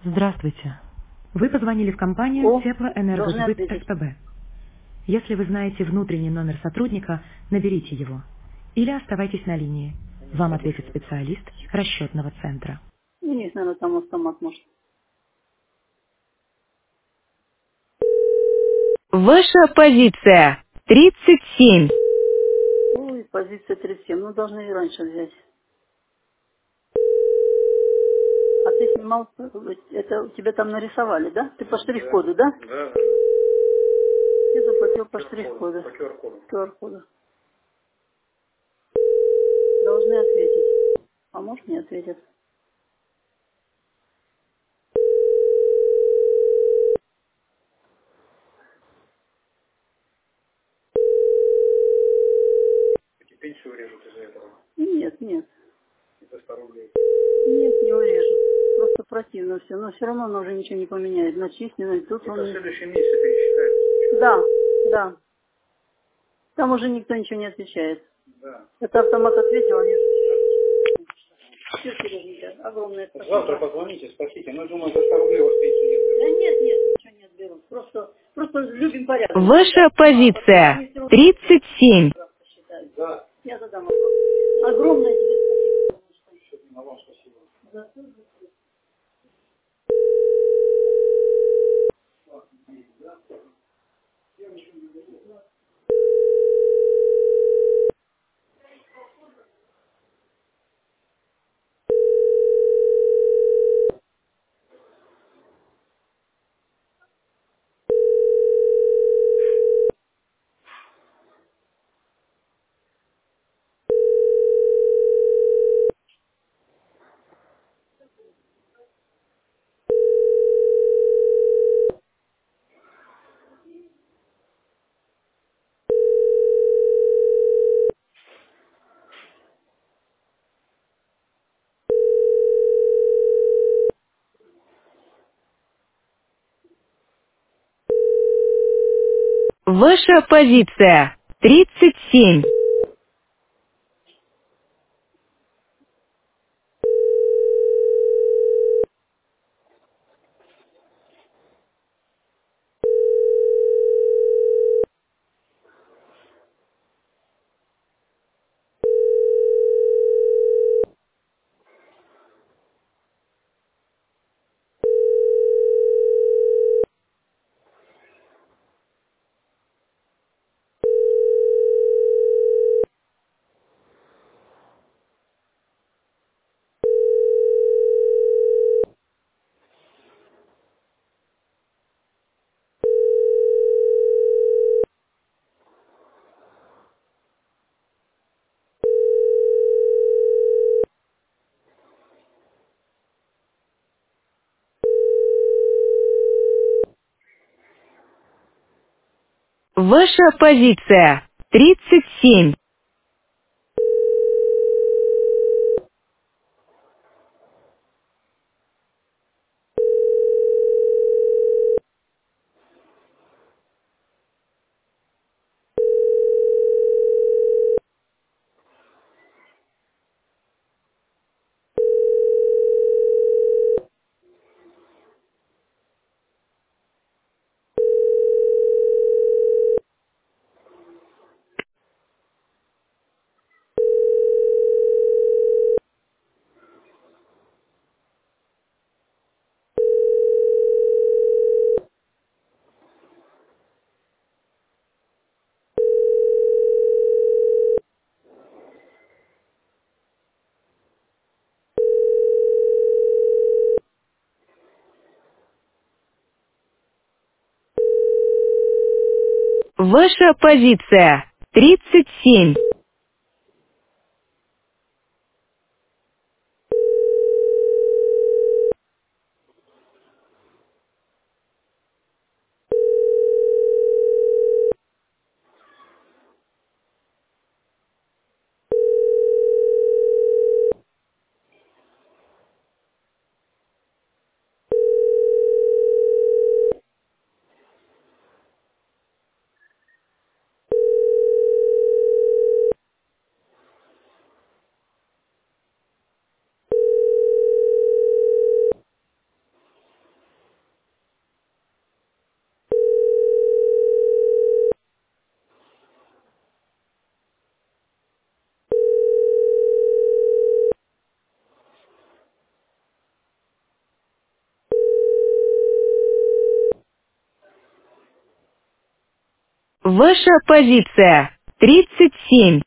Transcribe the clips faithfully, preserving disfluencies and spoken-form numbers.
Здравствуйте. Вы позвонили в компанию О, должны Теплоэнергосбыт ответить. СПБ. Если вы знаете внутренний номер сотрудника, наберите его. Или оставайтесь на линии. Вам ответит специалист расчетного центра. У них, наверное, там автомат может. Ваша позиция тридцать семь. Ой, позиция тридцать семь. Ну, должны и раньше взять. А ты снимал, это у тебя там нарисовали, да? Ты по штрих-коду, да? Да, да, да. Ты заплатил по штрих-коду. По Q R-коду. ку ар-коду. Должны ответить. А может, не ответят. Эти пенсию режут из-за этого. Нет, нет. Это сто рублей. Нет, не урежут. Просто противно все. Но все равно оно уже ничего не поменяет. Начислено. И тут Это в он... следующем месяце пересчитается. Да, да. Там уже никто ничего не отвечает. Да. Это автомат ответил, они же все. Все, Сереженька, огромное спасибо. Завтра позвоните, спросите. Но я думаю, за сто рублей у вас пенсию не Да отберут. нет, нет, ничего не отберут. Просто, просто любим порядок. Ваша позиция тридцать семь. Да. Я задам вопрос. Огромное тебе спасибо. А вам спасибо. За- Ваша позиция тридцать семь. Ваша позиция тридцать семь. Ваша позиция тридцать семь. Ваша позиция. тридцать семь.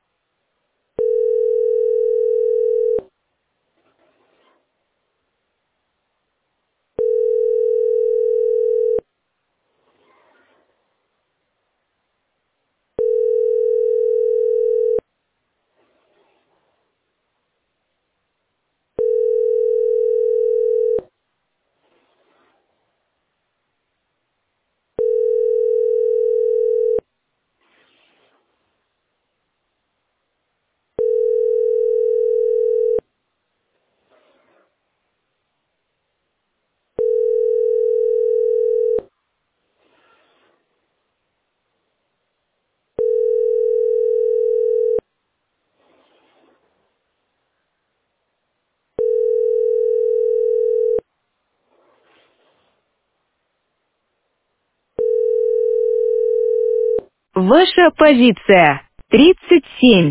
Ваша позиция. тридцать семь.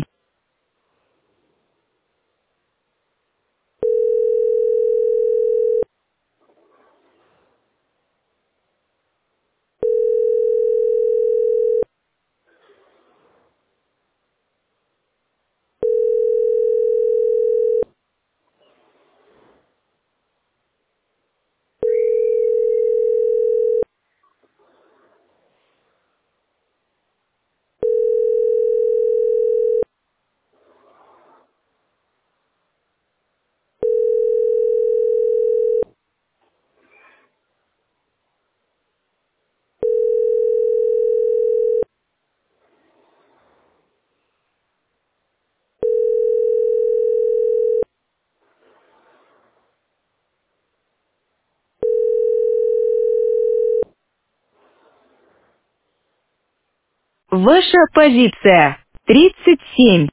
Ваша позиция. тридцать семь.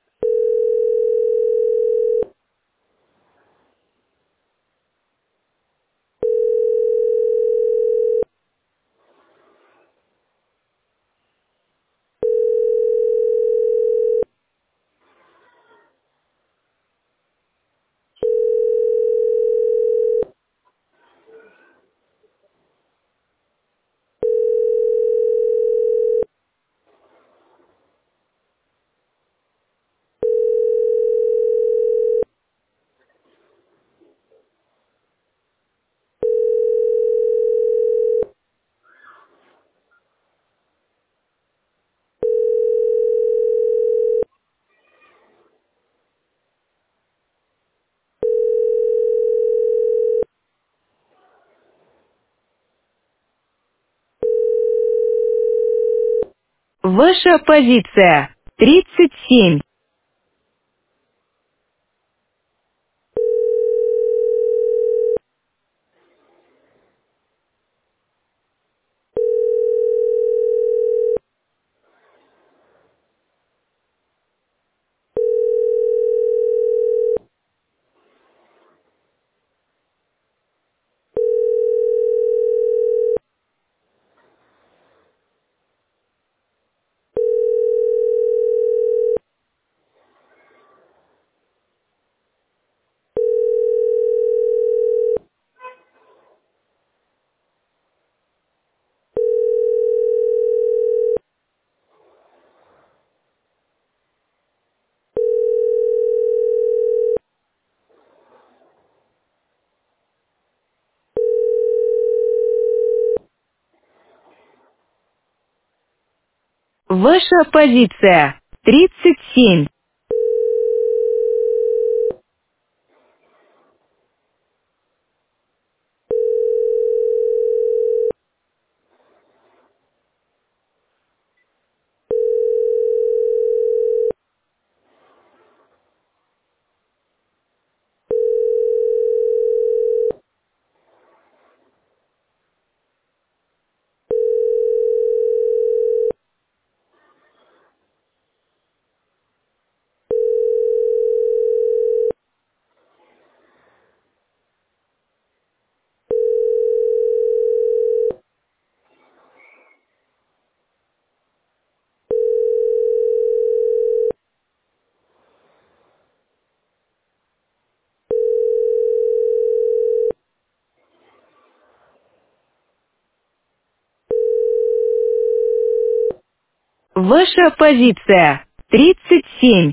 Ваша позиция. тридцать семь. Ваша позиция. тридцать семь. Ваша позиция. тридцать семь.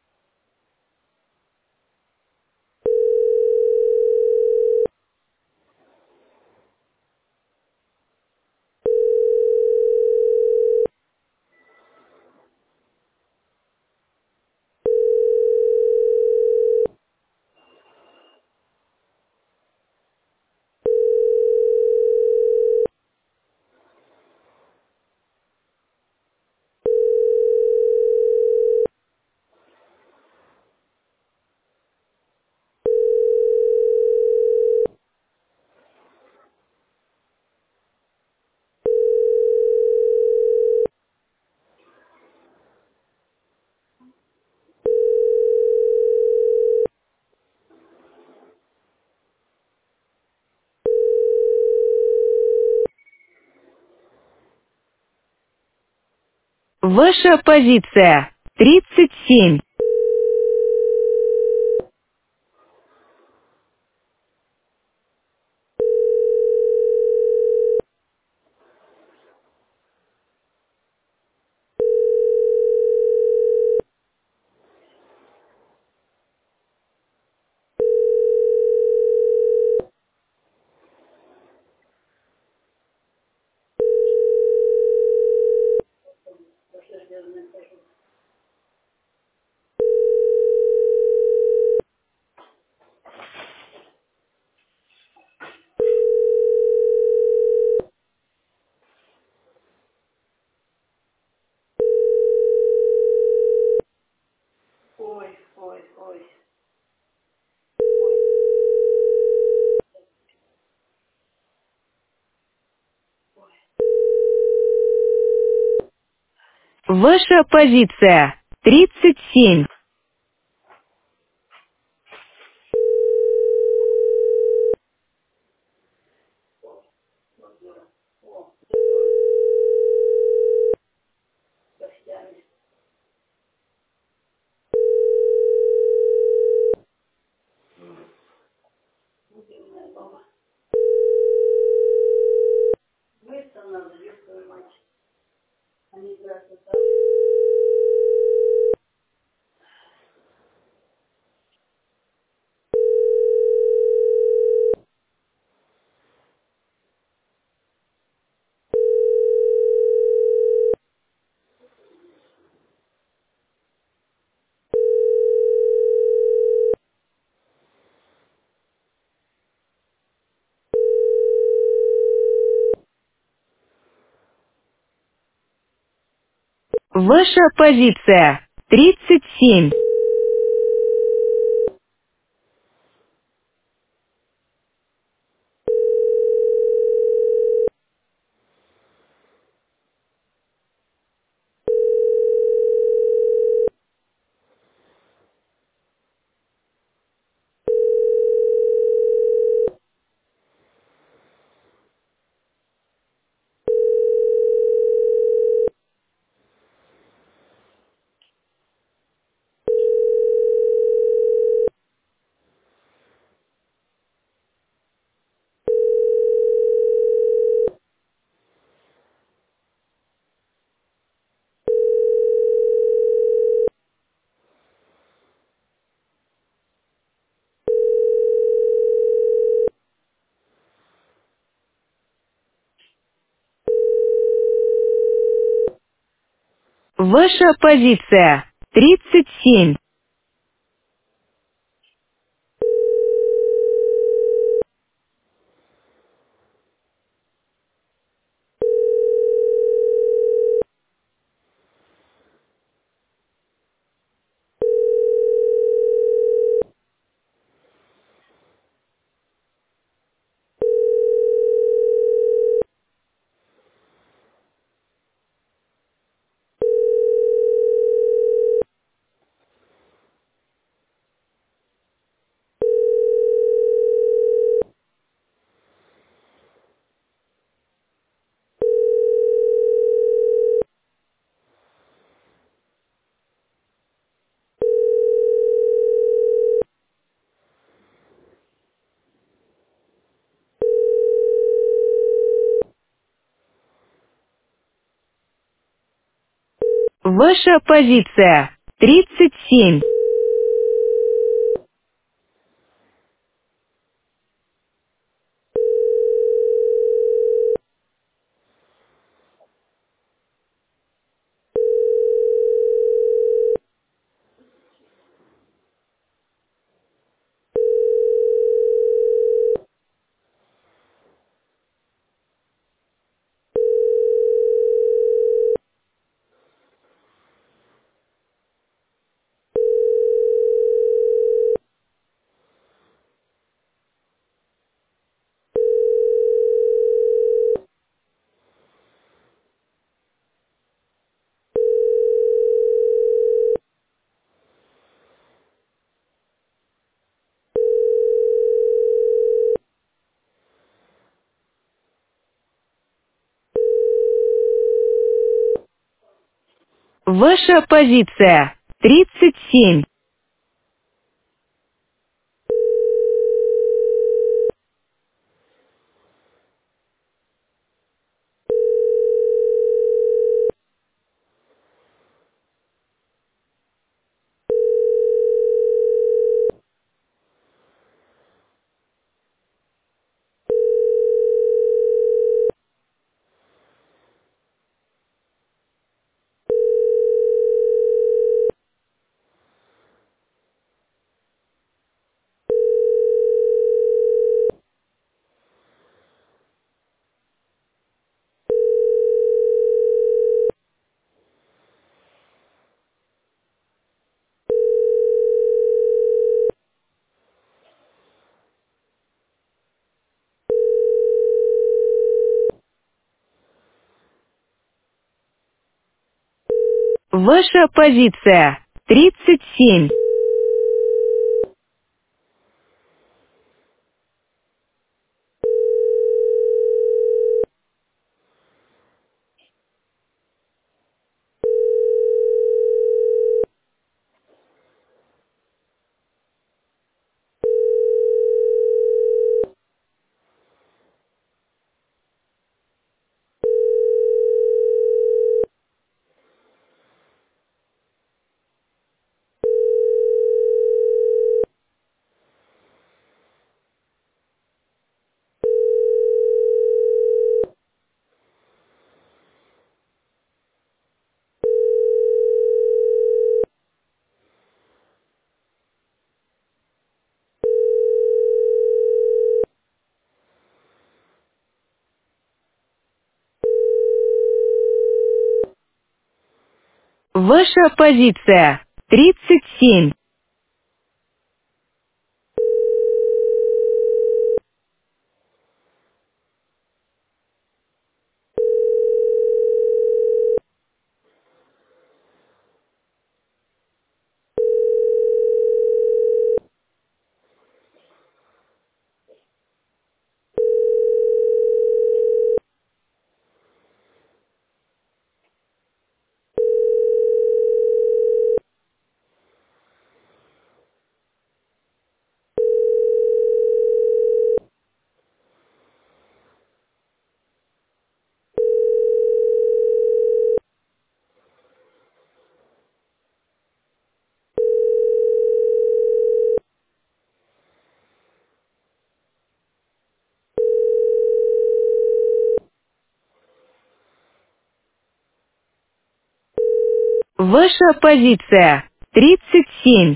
Ваша позиция. тридцать семь. Ой, ой, ой. Ваша позиция. тридцать семь. Быстро надо, ёб твою мать. Они здравствуют. Ваша позиция. тридцать семь. Ваша позиция. тридцать семь. Ваша позиция. тридцать семь. Ваша позиция. тридцать семь. Ваша позиция. тридцать семь. Ваша позиция. тридцать семь. Ваша позиция. тридцать семь.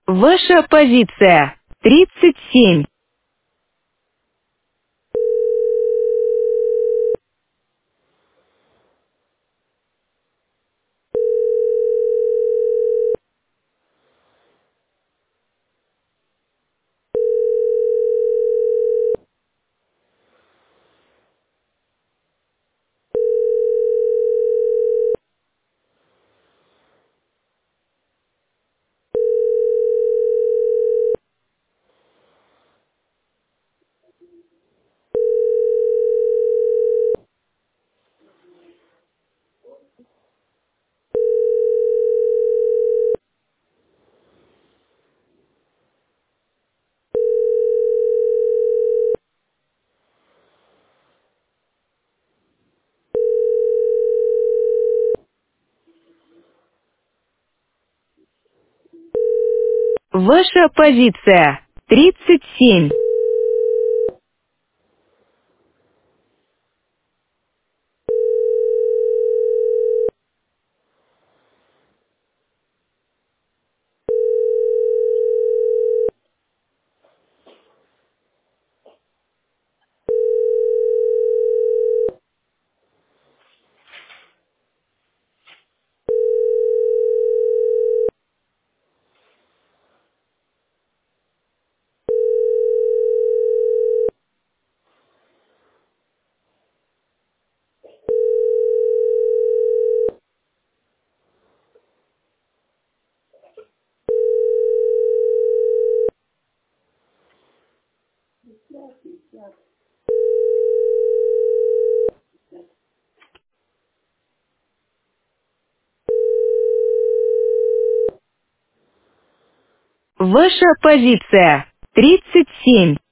Ваша позиция. тридцать семь. Ваша позиция. тридцать семь. Ваша позиция. тридцать семь.